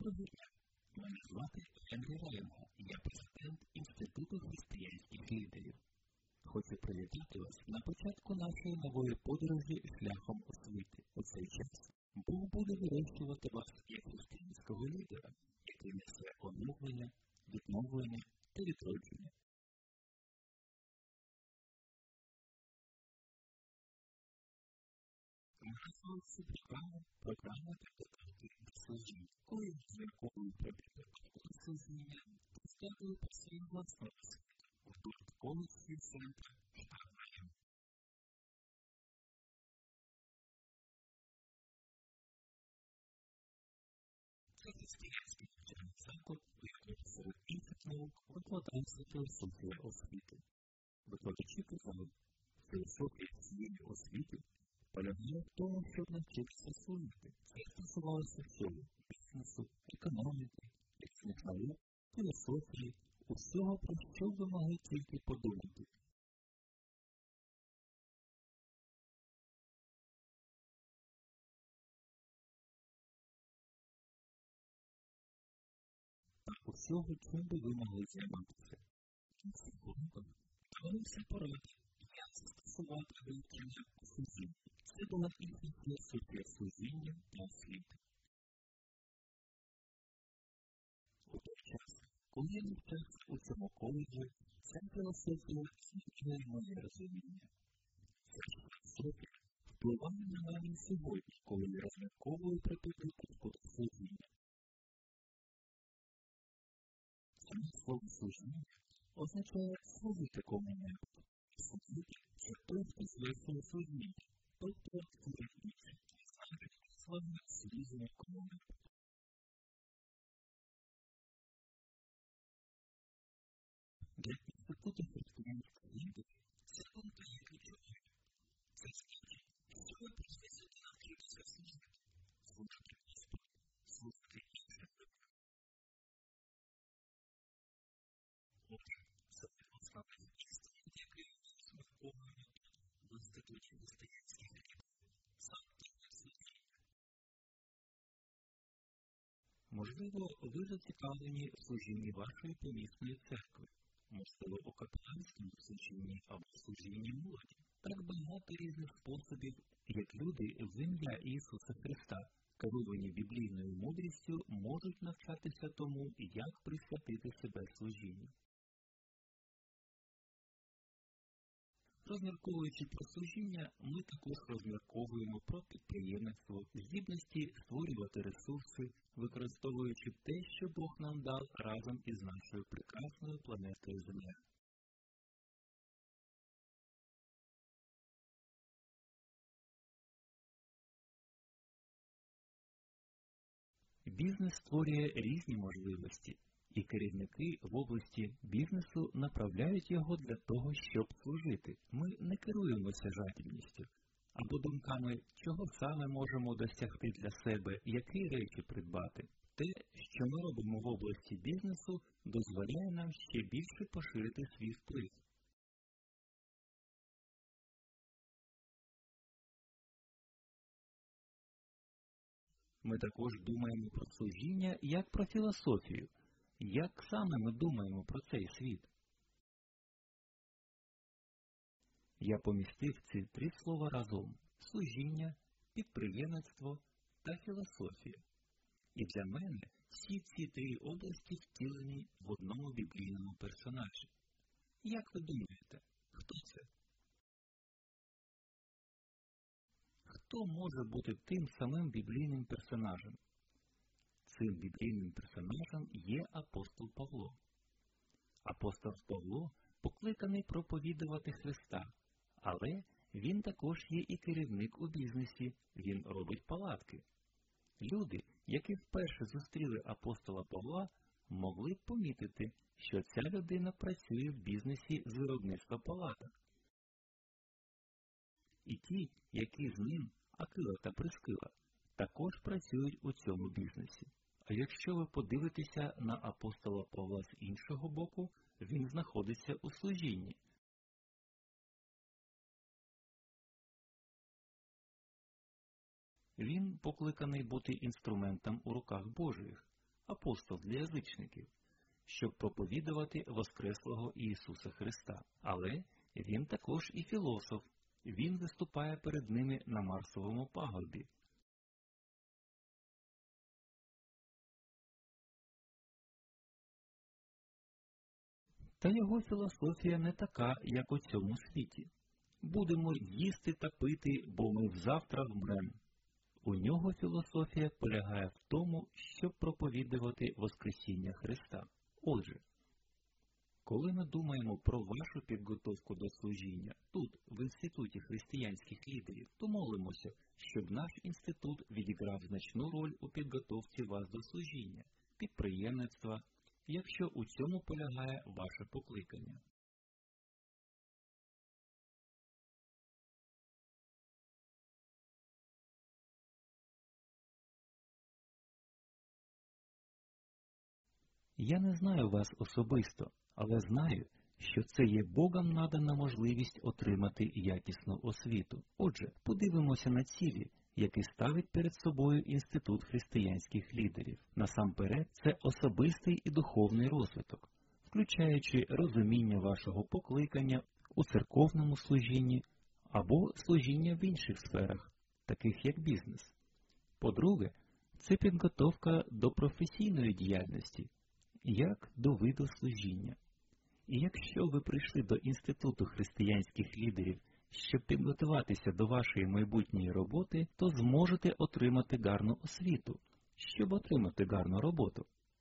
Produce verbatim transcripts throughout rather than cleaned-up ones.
Доброго дня. Мене звати Андрій Райма, я президент Інституту християнських лідерів. Хочу привітати вас на початку нашої нової подорожі шляхом освіти. У цей час Бог буде вирощувати вас як християнського лідера, який несе оновлення, відновлення та відродження. Це програма, програма підготовки до служіння. Коли змірковую про підготовку до служіння, розказую про свій власний освіту у додатковості центру штат Майами. Це християнський навчальний заклад, у якому серед інших наук викладається філософія освіти. Викладачі казали, філософія цієї освіти полягає в тому, щоб навчитися служити. Це стосувалося всього – бізнесу, економіки, різних наук, філософії, усього, про що ви могли тільки подумати. Та усього, чим би ви могли займатися. Кінці уроків давалися поради, як застосувати вивчення у служінні. Це була їхня філософія служіння та освіти. У той час, коли я навчався у цьому коледжі, ця філософія змінює моє розуміння. Ця філософія впливає на мене сьогодні, коли я розмірковую про підготовку до служіння. Саме слово служіння означає служити кому-небудь. Служити – це той, хто звершує служіння. Тобто, служіння – знають славне служіння кому-небудь. Для Інституту християнських лідерів це контає ключовою. Це значить, що ви просите навчитися служити, служити Господу, служити іншим людям. Отже, це основне істина, яке я розмірковую в Інституті християнських лідерів. Саме таке служіння. Можливо, ви зацікавлені в служінні вашої помісної церкви. Можливо, у капеланському служінні або служінні молоді. Так багато різних способів, як люди в ім'я Ісуса Христа, керовані біблійною мудрістю, можуть навчатися тому, як присвятити себе служінню. Розмірковуючи про служіння, ми також розмірковуємо про підприємництво, здібності створювати ресурси, використовуючи те, що Бог нам дав разом із нашою прекрасною планетою Земля. Бізнес створює різні можливості, і керівники в області бізнесу направляють його для того, щоб служити. Ми не керуємося жадібністю або думками, чого саме можемо досягти для себе, які речі придбати. Те, що ми робимо в області бізнесу, дозволяє нам ще більше поширити свій вплив. Ми також думаємо про служіння як про філософію. Як саме ми думаємо про цей світ? Я помістив ці три слова разом – служіння, підприємництво та філософія. І для мене всі ці три області втілені в одному біблійному персонажі. Як ви думаєте, хто це? Хто може бути тим самим біблійним персонажем? Цим біблійним персонажем є апостол Павло. Апостол Павло покликаний проповідувати Христа, але він також є і керівник у бізнесі, він робить палатки. Люди, які вперше зустріли апостола Павла, могли б помітити, що ця людина працює в бізнесі з виробництва палаток. І ті, які з ним, Акила та Прискила, також працюють у цьому бізнесі. А якщо ви подивитеся на апостола Павла з іншого боку, він знаходиться у служінні. Він покликаний бути інструментом у руках Божих, апостол для язичників, щоб проповідувати воскреслого Ісуса Христа. Але він також і філософ, він виступає перед ними на Марсовому пагорбі. Та його філософія не така, як у цьому світі. Будемо їсти та пити, бо ми взавтра вмрем. У нього філософія полягає в тому, щоб проповідувати Воскресіння Христа. Отже, коли ми думаємо про вашу підготовку до служіння тут, в Інституті християнських лідерів, то молимося, щоб наш інститут відіграв значну роль у підготовці вас до служіння, підприємництва, якщо у цьому полягає ваше покликання. Я не знаю вас особисто, але знаю, що це є Богом надана можливість отримати якісну освіту. Отже, подивимося на цілі, які ставить перед собою Інститут християнських лідерів. Насамперед, це особистий і духовний розвиток, включаючи розуміння вашого покликання у церковному служінні або служіння в інших сферах, таких як бізнес. По-друге, це підготовка до професійної діяльності, як до виду служіння. І якщо ви прийшли до Інституту християнських лідерів, щоб підготуватися до вашої майбутньої роботи, то зможете отримати гарну освіту, щоб отримати гарну роботу.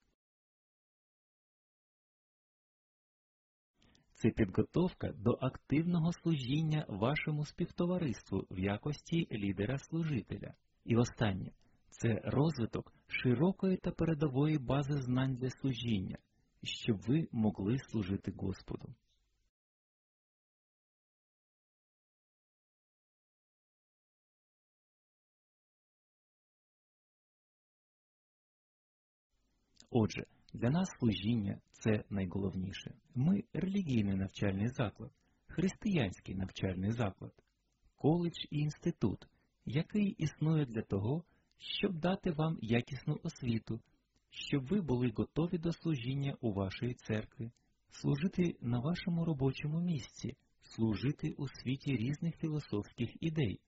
Це підготовка до активного служіння вашому співтовариству в якості лідера-служителя. І останнє – це розвиток широкої та передової бази знань для служіння, щоб ви могли служити Господу. Отже, для нас служіння – це найголовніше. Ми – релігійний навчальний заклад, християнський навчальний заклад, коледж і інститут, який існує для того, щоб дати вам якісну освіту, щоб ви були готові до служіння у вашій церкві, служити на вашому робочому місці, служити у світі різних філософських ідей.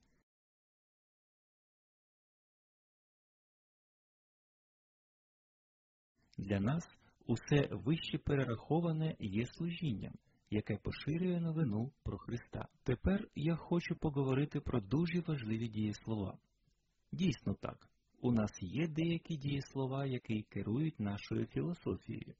Для нас усе вище перераховане є служінням, яке поширює новину про Христа. Тепер я хочу поговорити про дуже важливі дієслова. Дійсно так, у нас є деякі дієслова, які керують нашою філософією.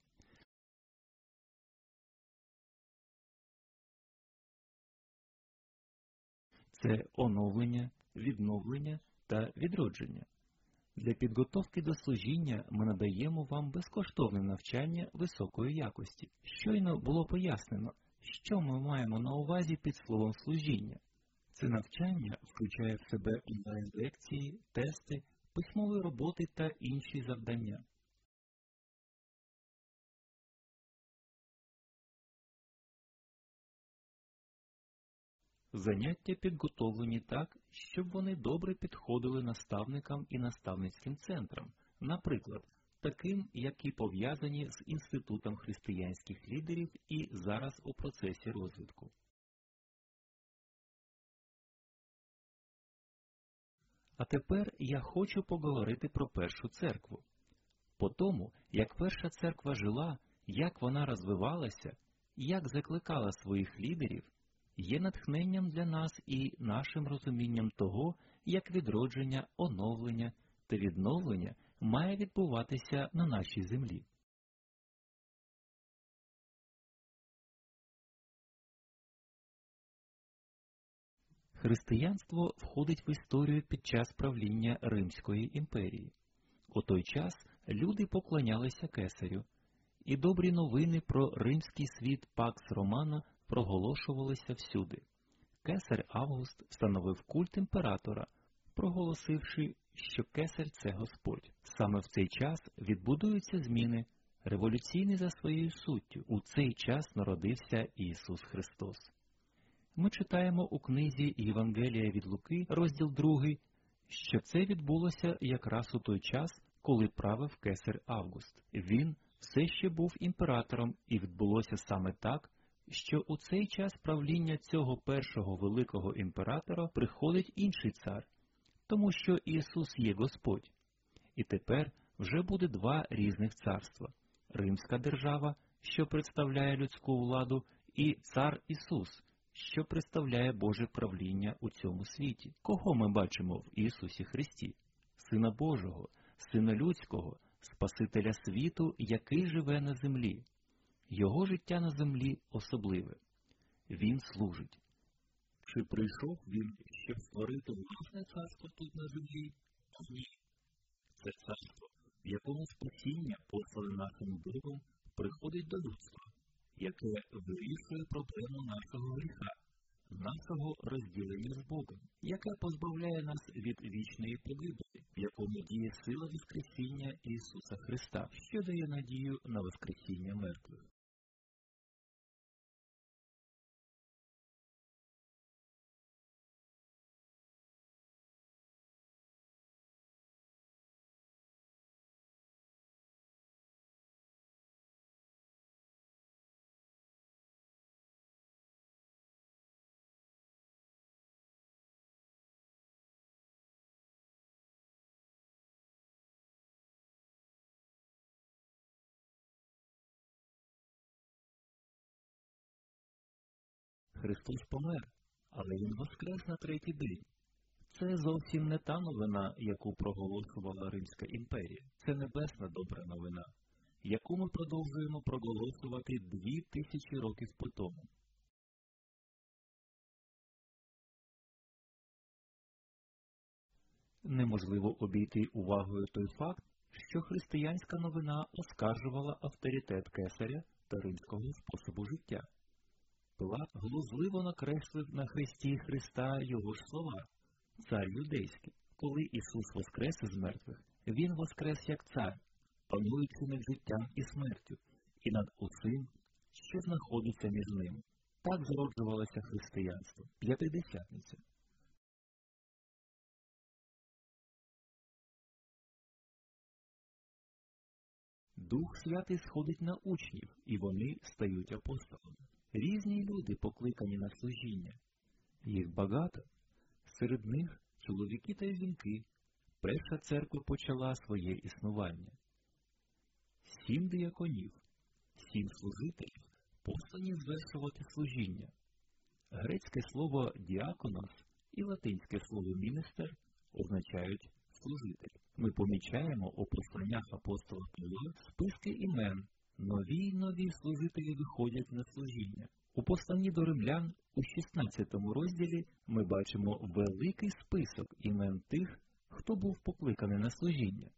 Це оновлення, відновлення та відродження. Для підготовки до служіння ми надаємо вам безкоштовне навчання високої якості. Щойно було пояснено, що ми маємо на увазі під словом служіння. Це навчання включає в себе онлайн-лекції, тести, письмові роботи та інші завдання. Заняття підготовлені так, щоб вони добре підходили наставникам і наставницьким центрам, наприклад, таким, які пов'язані з Інститутом християнських лідерів і зараз у процесі розвитку. А тепер я хочу поговорити про першу церкву. По тому, як перша церква жила, як вона розвивалася, як закликала своїх лідерів, є натхненням для нас і нашим розумінням того, як відродження, оновлення та відновлення має відбуватися на нашій землі. Християнство входить в історію під час правління Римської імперії. У той час люди поклонялися кесарю, і добрі новини про римський світ Пакс Романа проголошувалися всюди. Кесар Август встановив культ імператора, проголосивши, що кесар – це Господь. Саме в цей час відбудуються зміни, революційні за своєю суттю. У цей час народився Ісус Христос. Ми читаємо у книзі Євангелія від Луки, розділ другий, що це відбулося якраз у той час, коли правив кесар Август. Він все ще був імператором, і відбулося саме так, що у цей час правління цього першого великого імператора приходить інший цар, тому що Ісус є Господь. І тепер вже буде два різних царства – Римська держава, що представляє людську владу, і цар Ісус, що представляє Боже правління у цьому світі. Кого ми бачимо в Ісусі Христі? Сина Божого, Сина Людського, Спасителя світу, який живе на землі. Його життя на землі особливе. Він служить. Чи прийшов він, щоб створити власне царство тут на землі? Ні. Це царство, в якому спасіння, послане нашим Богом, приходить до людства, яке вирішує проблему нашого гріха, нашого розділення з Богом, яке позбавляє нас від вічної погибелі, в якому діє сила Воскресіння Ісуса Христа, що дає надію на Воскресіння мертвих. Христос помер, але Він воскрес на третій день. Це зовсім не та новина, яку проголошувала Римська імперія. Це небесна добра новина, яку ми продовжуємо проголошувати дві тисячі років по тому. Неможливо обійти увагою той факт, що християнська новина оскаржувала авторитет кесаря та римського способу життя. Пилат глузливо накреслив на хресті Христа його ж слова «Цар юдейський». Коли Ісус воскрес із мертвих, Він воскрес як цар, пануючи над життям і смертю, і над усім, що знаходиться між ними. Так зароджувалося християнство, п'ятидесятниця. Дух Святий сходить на учнів, і вони стають апостолами. Різні люди покликані на служіння. Їх багато. Серед них чоловіки та жінки. Перша церква почала своє існування. Сім дияконів, сім служителів, послані звершувати служіння. Грецьке слово «діаконос» і латинське слово «міністер» означають «служитель». Ми помічаємо у посланнях апостола Павла списки імен. Нові й нові служителі виходять на служіння. У посланні до римлян у шістнадцятому розділі ми бачимо великий список імен тих, хто був покликаний на служіння.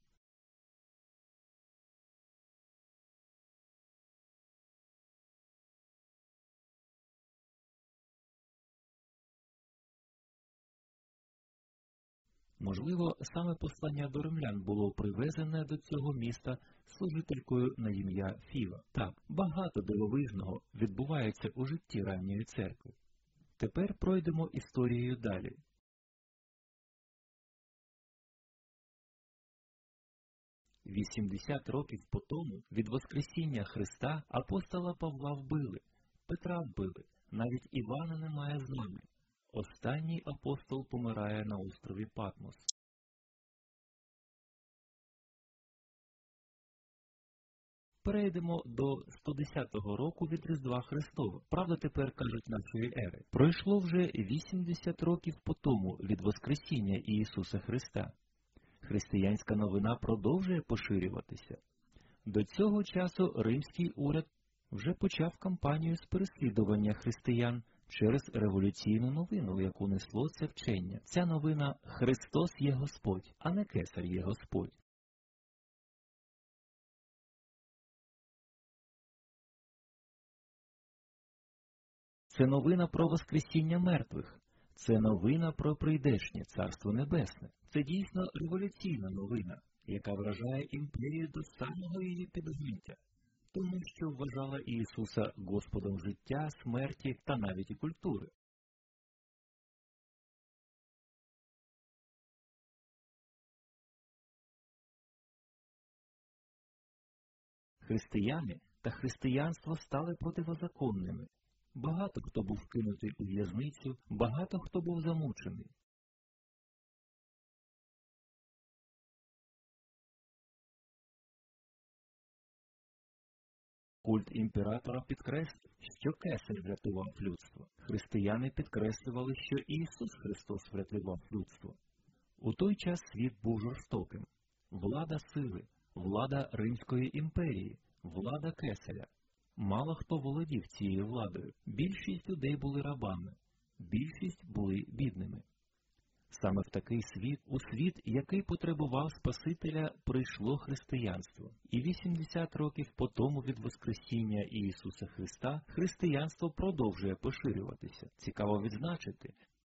Можливо, саме послання до римлян було привезене до цього міста служителькою на ім'я Фіва. Так, багато дивовижного відбувається у житті ранньої церкви. Тепер пройдемо історією далі. Вісімдесят років по тому від Воскресіння Христа апостола Павла вбили, Петра вбили, навіть Івана немає з нами. Останній апостол помирає на острові Патмос. Перейдемо до сто десятого року від Різдва Христова. Правда, тепер кажуть нашої ери. Пройшло вже вісімдесят років по тому від Воскресіння Ісуса Христа. Християнська новина продовжує поширюватися. До цього часу римський уряд вже почав кампанію з переслідування християн через революційну новину, яку несло це вчення. Ця новина «Христос є Господь», а не «Кесар є Господь». Це новина про Воскресіння мертвих. Це новина про прийдешнє Царство Небесне. Це дійсно революційна новина, яка вражає імперію до самого її підґрунтя, тому що вважала Ісуса Господом життя, смерті та навіть і культури. Християни та християнство стали противозаконними. Багато хто був кинутий у в'язницю, багато хто був замучений. Культ імператора підкреслив, що Кесар врятував людство. Християни підкреслювали, що Ісус Христос врятував людство. У той час світ був жорстоким. Влада сили, влада Римської імперії, влада Кесаря. Мало хто володів цією владою. Більшість людей були рабами, більшість були бідними. Саме в такий світ, у світ, який потребував Спасителя, прийшло християнство. І вісімдесят років по тому від Воскресіння Ісуса Христа християнство продовжує поширюватися. Цікаво відзначити,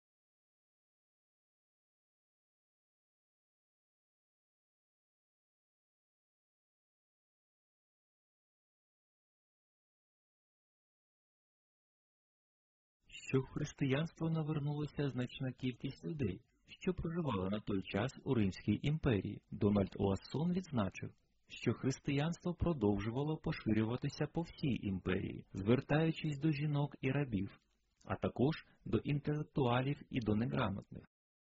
що в християнство навернулася значна кількість людей, що проживали на той час у Римській імперії. Дональд Уассон відзначив, що християнство продовжувало поширюватися по всій імперії, звертаючись до жінок і рабів, а також до інтелектуалів і до неграмотних.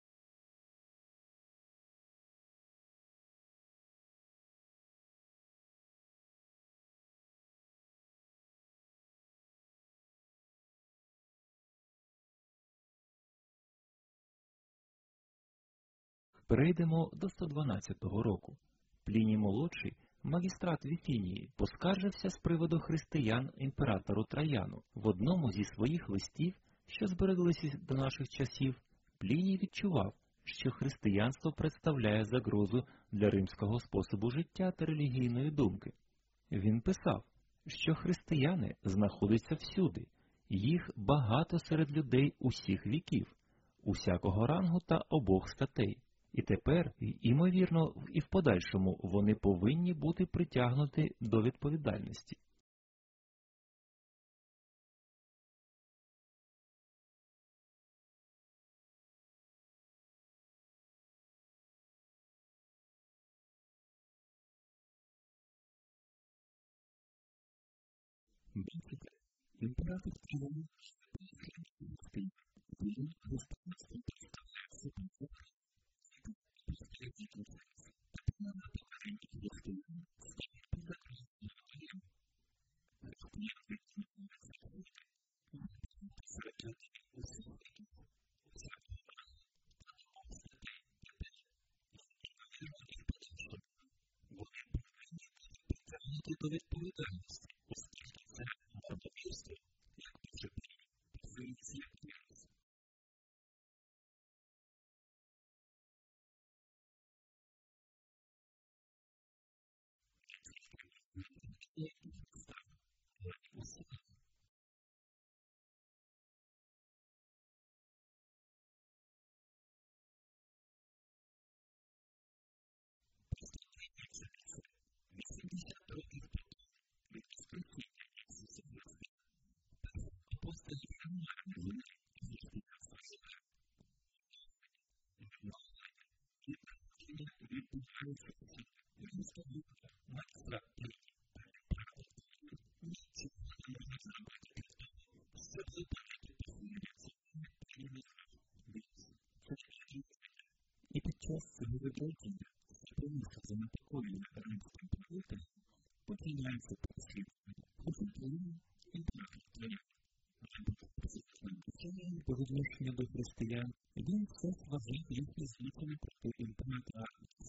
Перейдемо до сто дванадцятого року. Пліній молодший, магістрат Віфінії, поскаржився з приводу християн імператору Траяну. В одному зі своїх листів, що збереглися до наших часів, Пліній відчував, що християнство представляє загрозу для римського способу життя та релігійної думки. Він писав, що християни знаходяться всюди, їх багато серед людей усіх віків, усякого рангу та обох статей. І тепер, імовірно, і в подальшому вони повинні бути притягнуті до відповідальності. Бачите, імператор Траян він християнство представляє собою до відповідальності, оскільки це мордобійство, як пише позиція. вісімдесят років від Воскресіння Ісуса Христа апостолів Романа християнства живе. І причина відбувається римського магістра Плінія. Нічого не можна зробити для того, щоб зупинити похилення цього Плінія. І під час цього вибачення, що місяця непокоєння римським правителям, починається переслідування. Потім Пліній імператор Траян. По відношенню до християн, він все вважав їх звітами проти імператора.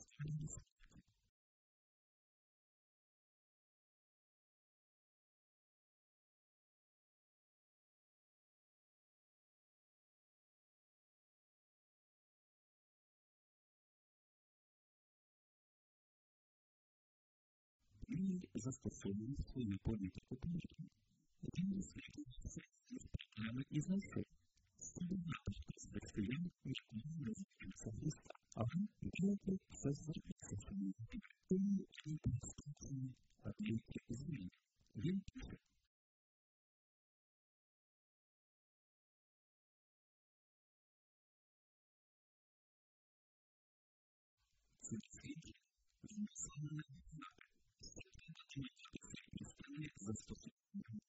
Пліній застосовував свою політику політики. Він досліджував все ці проблеми і знайшов, що багато хто з християн ніколи не зустрівся Христа, а він діяти все звертався своєю вірою. Тому він був скручений, а тільки змін. Він пише, це світ, він саме не знає, що треба чинити застосування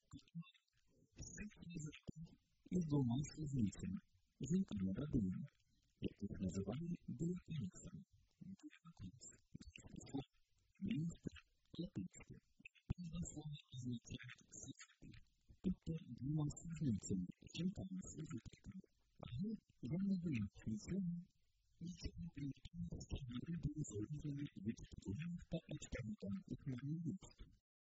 із двома служницями, жінками-рабинями, яких називали діаконісами. Діаконис – міністр латинське. Кожне слово означає «служитель», тобто двома служницями, жінками-служительками. Але я не боявся цього, нічого крім того, що вони були залежні від впливів та експериментальних манівств.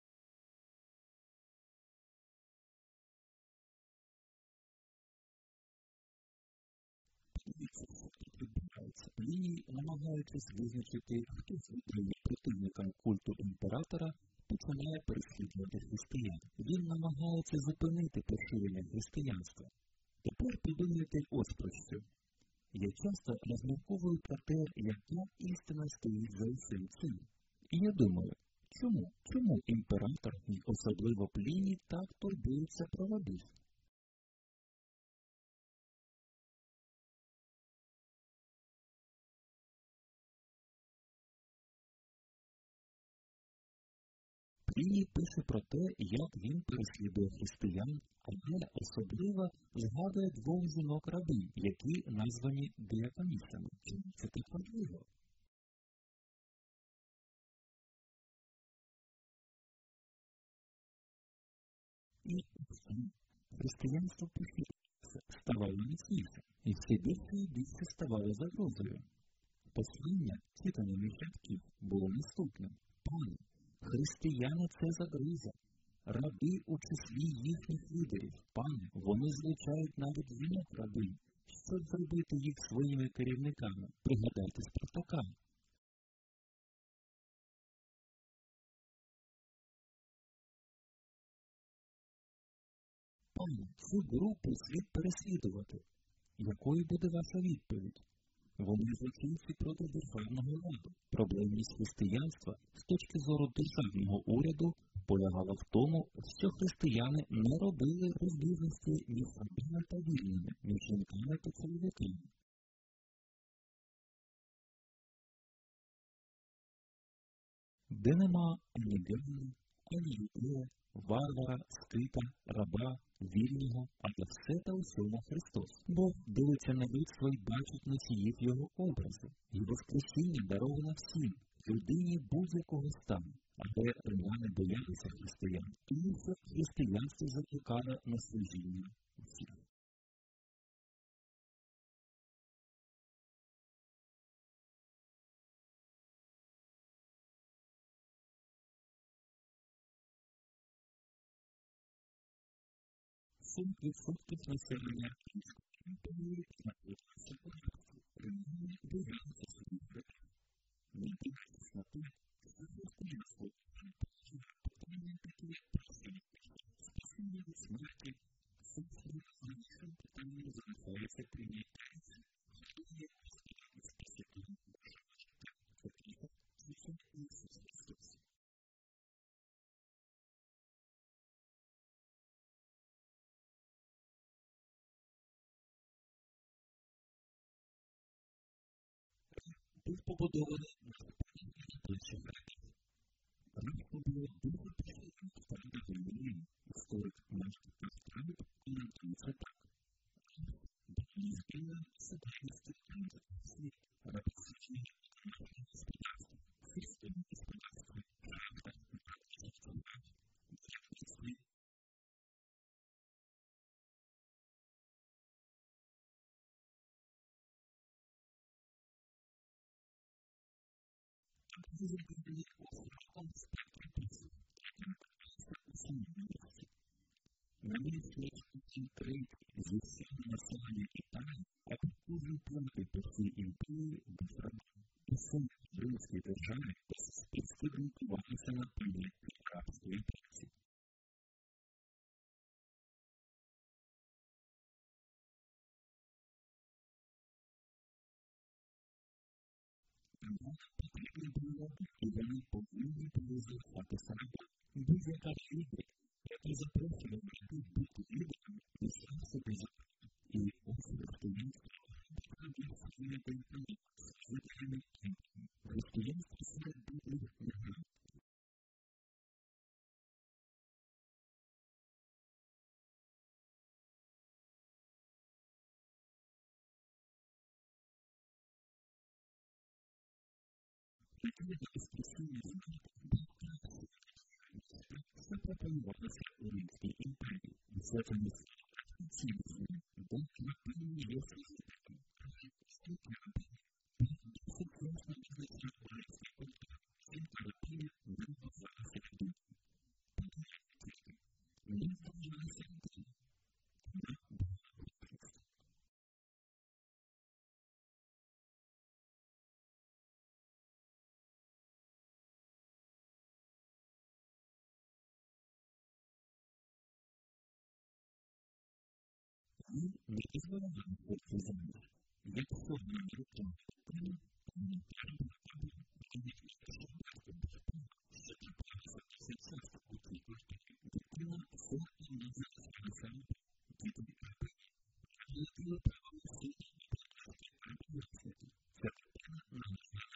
Лінії, намагаючись визначити, хто з противникам культу імператора, починає переслідувати християн. Він намагається зупинити поширення християнства. Тепер подумайте ось про що. Я часто розмірковую про те, яка істина стоїть за усім цим. І я думаю, чому? Чому імператор, і особливо Пліній, так турбується про води? Пліній пише про те, як він переслідує християн, але особливо згадує двох жінок-рабинь, які названі діаконісами. Чому це так важливо? І християнство поширювалося, ставало міцніше, і все більше і більше ставало загрозою. Послання, читане між рядків, було наступним. Пане, християни – це загроза. Раби у числі їхніх лідерів. Пане, вони злучають навіть жінок-рабинь, щоб зробити їх своїми керівниками. Пригадайте Спартака. Пане, цю групу слід переслідувати. Якою буде ваша відповідь? Вони злочинці проти державного ладу. Проблемність християнства з точки зору державного уряду полягала в тому, що християни не робили розбіжності між рабами та вільними, між жінками та чоловіками. Де нема ані вільного, ані юдея, варвара, скита, раба, вільного, але все та усьому Христос. Бог дивиться на людство і бачить носіїв його образу. І воскресіння даровано всім, людині будь-якого стану. Але римляни боялися християн, тому що християнство закликало на служіння всіх. сім відсотків населення імперії знаходилося в порядку. Римляни боялися своїх врагів. Не дивлячись на те, що християнство положило питання такі прості, спасіння від смерті, собственно, найбільшим питанням залишається прийняття рішень, хто є Господом і Спасителем Божого життя, якого звичайно Ісус Христос. Був побудований на запевненні плечі греків. Римство було дуже поширеним в стародавній Римі. Історик Марк Пастраль коментує це так. Було незмінним соціальністю транзитний світ, рабосучення економічне господарство, сільському господарство, шахта, практичні влади, діяльність. Дуже добрий острахом спектру працю, яка накопилася у самому місці. На місці кінтрейт зі всього населення Італії, а по кожній пункті по всій імперії був рабом. Усе римські держави специфікувалися на поняття рабської праці. Нам потрібні були, і вони повинні були залишатися рабами. Будь-яка людина, яка запрошує людей бути лідерами, несла собі закон. І ось християнство справді своє компанії з жителями кінцями. Християнство серед бути не Відповідно, воскресіння знаєте, було краще. Що пропонувалося у Римській імперії? Високими цінностями, де клепинні є служителі. Досить ясно визначив римський культур. Цим терапія не вважалася вдома. Не вважалася вдома. Вона була виключна. Він не дозволяв хлопцю заміж. Якщо б не врятував дитину, то не треба було навіть шукати батьків, що трапилося дуже часто у цій культурі. Дитина все одно залишилася дітям терпіння. Володіла правом суду і продовжувати перебувати. Ця дитина належала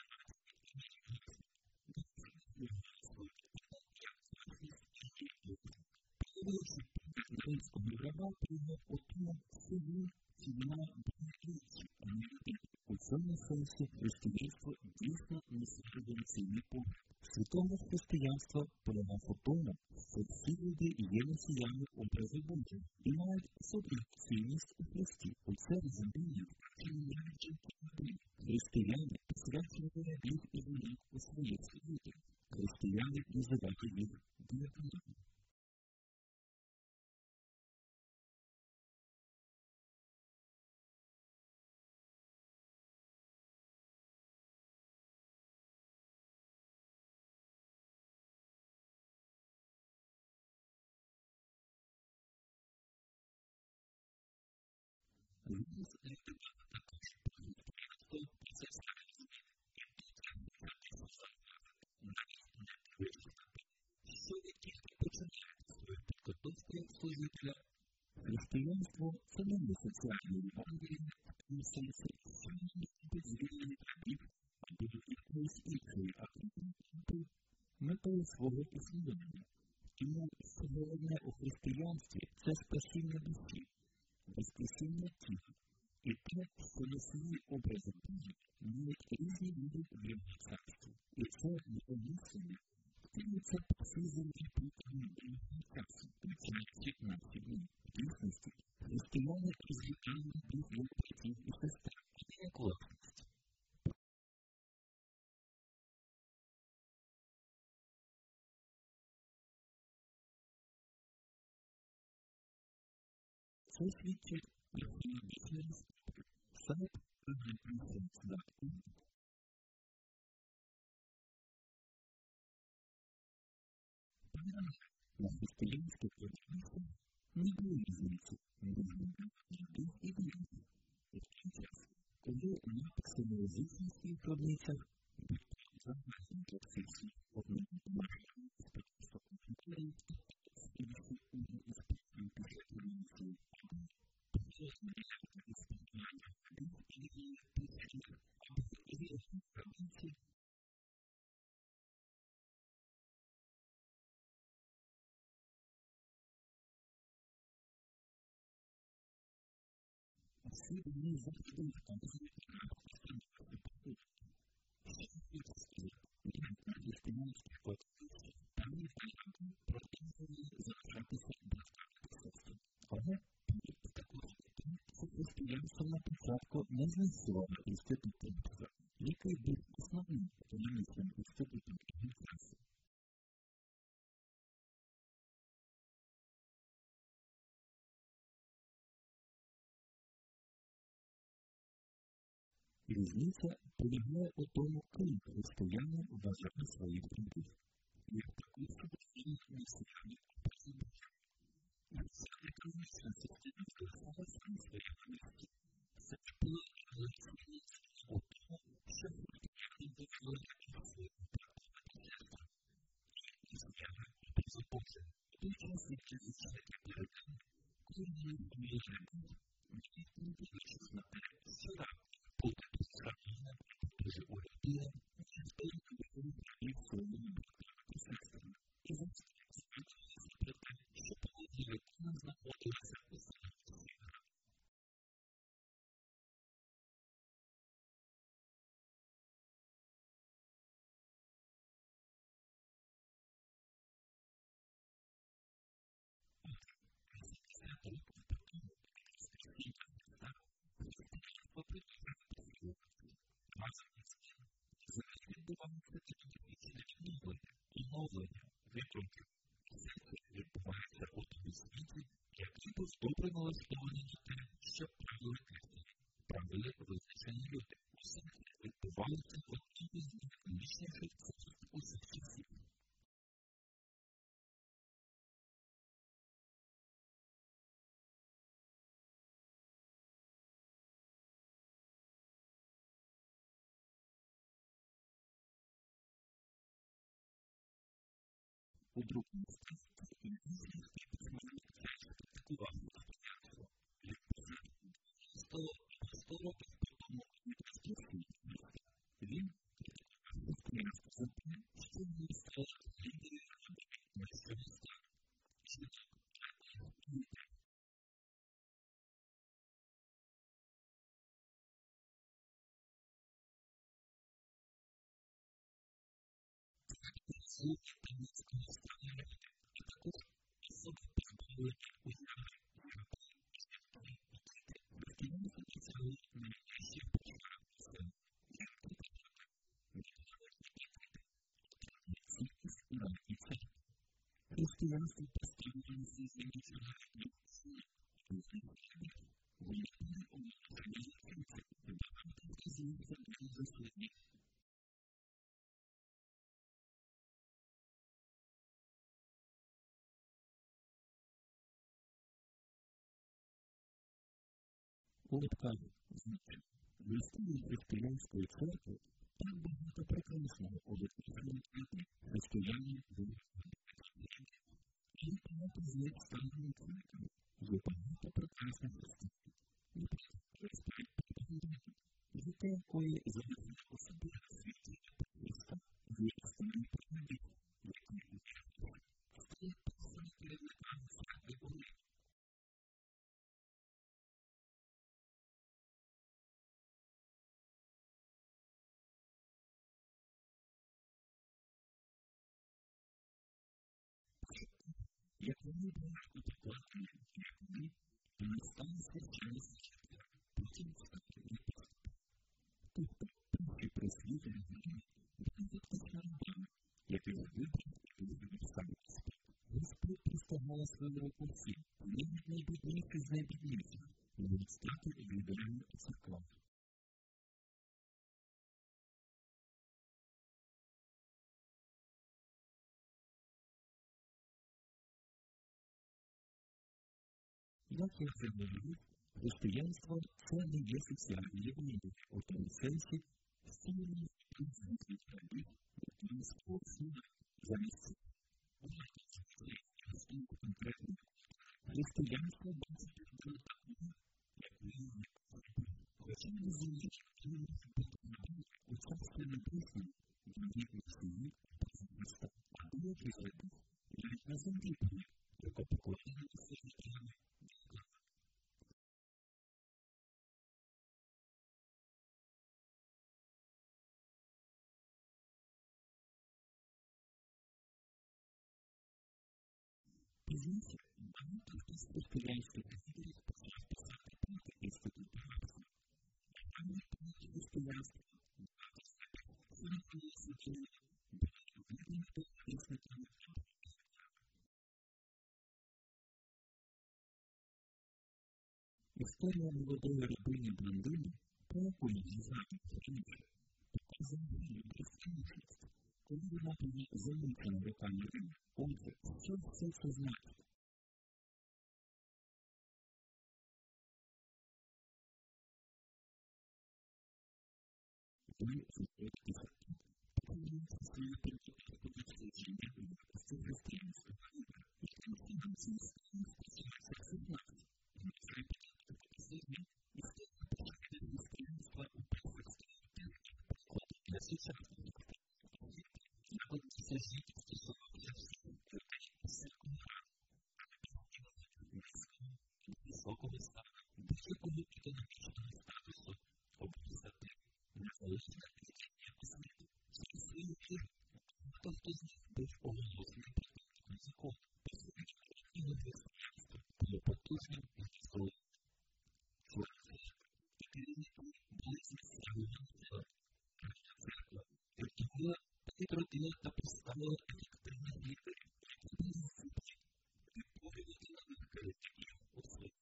Появився погляд римського раба про його отому селі ціна була річі, а не людей. У цьому сенсі християнство дійсно несе революційний погляд. Світове християнство полягав у тому, що всі люди є носіями образу Божого і мають особливу цінність у Христі. У це розуміння вчені навіть люди. Християни посвячували рабів і жінок у своїх світах. Християни називали їх діяконами. Люди рятували також хто процесуальні зміни і підтримувати навіть не вирішувати, що ви тільки починаєте свою підготовку як служителя. Християнство – це не соціальне евангеліє, в тому сенсі, що не може бути звільнені рабів або якоїсь іншої акtivітети метою свого існування. Тому, що головне у християнстві – це спасіння душі, воскресіння тіла. І те, що носії образи Божі мають різні люди в його царстві. І це його мислення втілюється по всій землі протягом довгого часу, починаючи наші дні. В дійсності, християни розглядали Бог як братів і сестер, а не як власність. Це свідчить про філософію історії. Саме приготується здатку. На християнське керівництво не було різниці між людьми і вірою. І в той час, коли написи на язичницьких гробницях будуть загальні для всіх слів одним домашнім специфіком імперії і всі умі і спільні після революції або позорної існування або ідеї після або ідеї гробниці. Всі вони завжди вказують на християнську походу. Що це сказати? На християнських кладовищах пам'ятаємо продовжували залишатися братами сестри. Але помітьте також, що християнство на початку не знищувало інститут Бога, який був основним економічним інститутом імміграції. Різниця полягає у тому, ким християни вважали своїх братів. Як таку самостійну носіяни образу Божого. Це економічна частина залишалася на своєму місці. Це ж було революційне у тому, що християни дозволяли своїм братам сестрам і зняли образу Божого. У той час, як звичайні передали, коли вони поміли Бога, ніхто не побачив наперед, що раб буде підставлена, дуже урядує, ніхто не побачив і своїми братами і сестрами. І завжди сподівалися про те, що поводі людина знаходилася у самому добре налаштовані на те, що правили Кристі, правили визначені люди, усе відбувалося в одній з найвищіших цифр усіх часів. У другому статті індійський письменник теж критикував християнство, як писав сто років по тому єврейській світі. Він критикував християнство за те, що не стало лідером на всьому стану. Що так, і так. Слухи тамільського стану люди, а також особи позбавлені уяви, вироби і святої мотиви, християнство працювало на найкращих почвах сил, як прикладати, відповідати дітей, цінність і церкви. Християнство поставилося за національні сили, визнання, виявлення обмеження життя, багато вказується на заслідні. Липкаві, значить, в історії християнської церкви так багато прекрасного у виконанні етни християни виявили. Є багато з них станені церквами, є багато прекрасних християн. Наприклад, Християн Петрові, життя якої завезли у собі світлення про Христа, є історії праведних, якої учили, стає писані керівниками церкви Божої. Як вони були опіковані, як вони стали священні священники, потім стали єпископи. Тобто, перші просвітері війни були фактично рабами, яких вибрав і вибрав сам Господь. Господь представляє свою руку всім, навіть найбідніші з найбідніших, будуть стати лідерами у церквах. Як я вже говорив, християнство – це не є соціальне явлення, у тому сенсі, створені принципи раби, які спосіб замість багато звичайних конкретних. Християнство бачить людину такою, якою є потрібно. Хоча не розуміють, що не може бути раби у царстві небесному, для них Месії, Христа, або який раби, навіть на землі були, яка покладає все життя. Пізніше, багато хто з християнських лідерів почав писати проти інституту рабства. А ми проти християнства, багато з них переходили судження, були вірними до хресниками рабства. Історія молодої рабині Блондини, про яку я дізнався раніше, показує її безкінечність. Коли вона була замучена руками Риму, отже, що все це значить? Ви заходите в тут, подивіться свою політику дослідження у якості християнського вибору, і тим самим цим станом починається акцентувати. Це питання дослідження і стає почати християнства у перфекції термінів прикладу для сучасних християнських. Знаходиться життя стосувалося всіх людей всякого раду, низького, високого стану, будь-якого економічного статусу, обов'язати, незалежне рішення освіти, через свою віру, багато хто з них був оголошений противником закону, посвідчив його християнство, було потужним і військовим. Члени і керівники були змістягувані тіла, церква, відтягнула відродила та поставила ефективних лідерів, які були здатні відповідати на виклики їх у своїх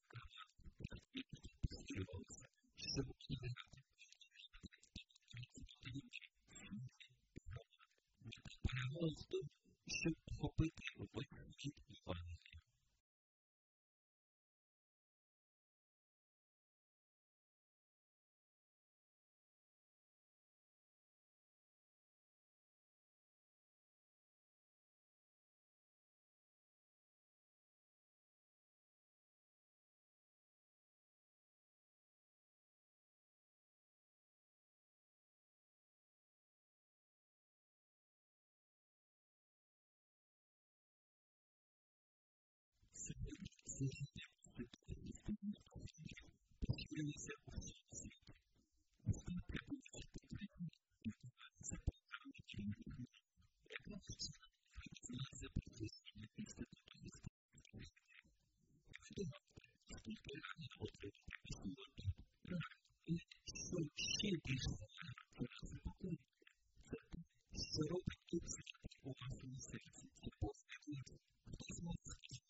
полягала в тому, щоб охопити весь світ Євангелія. Сьогодні це життя святої істини поширюється у всьому світі. Уста прибувають до країни і вбиваються програми чинних, яка вчора називається професійне інституту істини. Ви думаєте, скільки рано отримати сьогодні рано, і що ще більше це заспокоює? Це те, що робить тут світи у вашому серці. Це посвідчення. Хтось може сказати.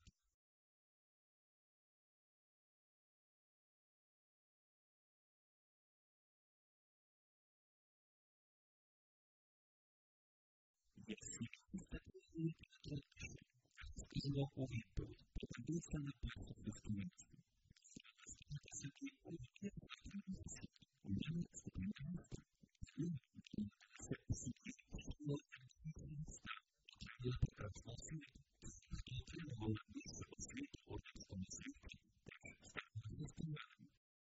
Якщо такої традиції, сказала у відповідь, подивіться на перше християнство. Такі уроки потрібності у мене сподіваюся, це особливо, що християнства отримали прекрасну освіту, хто отримували вищу освіту у римському світі, так стали християнами.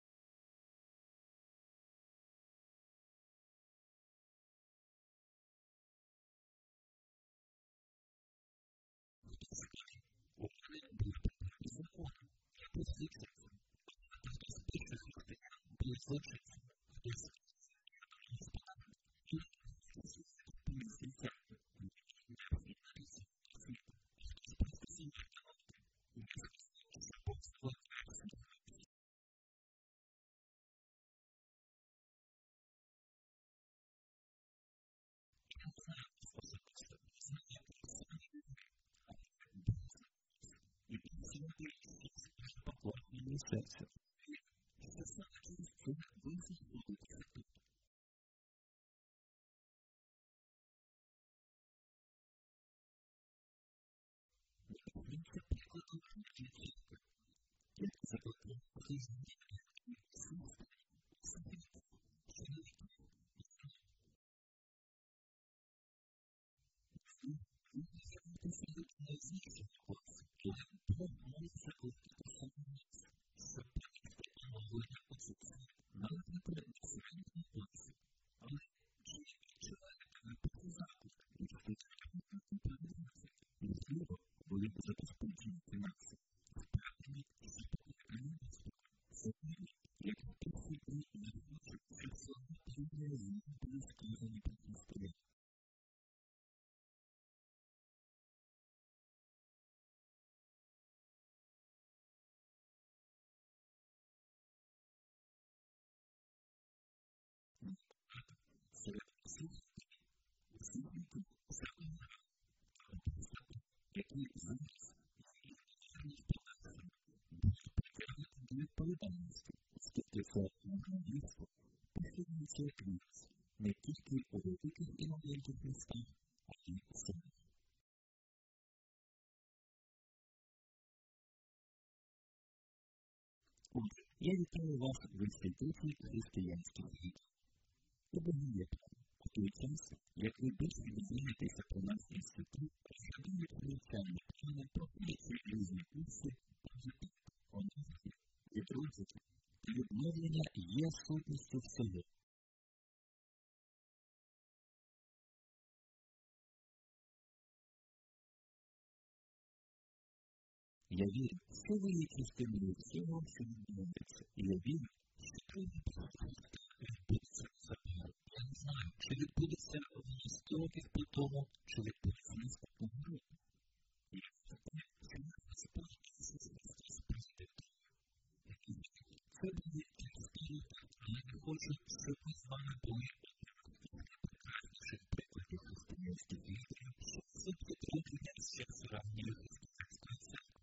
Хто скаже, у мене були прекрасні закони, я позиція. Хтось перших християн були злочинцями, хтось господами, і хтось поліцейцями, необхідналися світу, хтось просто самотнувати, і хтось забувся версії. Я знаю особисто, знаю персональні люди, але Бог і сьогодні всі дуже поклонні серця. Це саме через це ви знаходитеся тут. Він це прикладом життя. Як закладом жизни, світу, світу, чоловіка. Ви не сидите на звичайній хлопці, але Бог може закликати саме нас, щоб ніхто могли не почути. Навіть не треба сьогодні хлопці. Але чи відчуваєте ви показати, і спочатку не подивитися, можливо, були б забезпечені фінанси, впевнені, що покликані сьогодні, як перші дні не хочуть, щоб слова Божої були сказані про Христа. Серед всіх світу закону, які зараз їх показали, будуть притягнути до відповідальності, оскільки це журналістство поширюється як вірус, не тільки у великих і маленьких містах, а й у селах. Отже, я вітаю вас в інституті християнських віків. Обов'язково, у той час, як ви більше дізнаєтеся про наш інститут, розглядують навчальні плани, проходяться різні курси, позитив, конкурси, відродження та відновлення є сутністю всього. Я вірю, що ви є частиною всього, що відбувається, і я вірю, що ви відбудеться забагато. Я не знаю, чи відбудеться сто років по тому, чи відбудеться наступного року. І це те, що ми розповідаємо з президентом. Це буде історія, але я хочу, щоб ми з вами були найкращих прикладів християнських лідерів, щоб це підтримки всіх справжніх християнської церкви.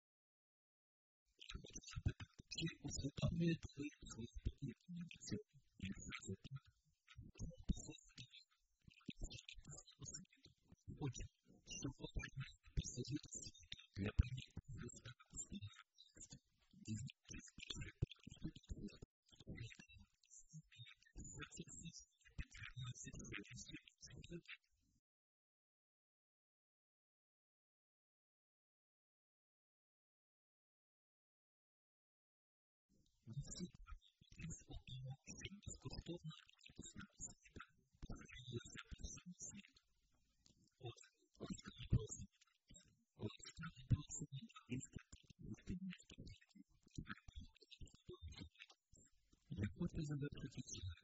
Чи усвідомлюєте ви свої потрібні до цього? всі десь у тому, що безкоштовно якісна освіта поширюється по всьому світу. Отже, ласкаві просимо. Ласкаві просимо до інституту спільних проєктів. Я хочу завершити цю